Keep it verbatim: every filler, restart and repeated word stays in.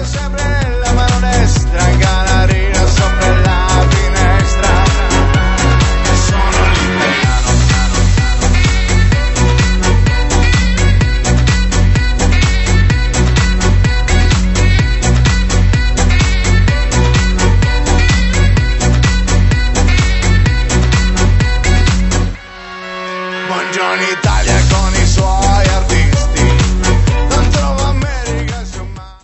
sempre la mano destra, canarina sopra la finestra. Sono l'italiano. Buongiorno Italia.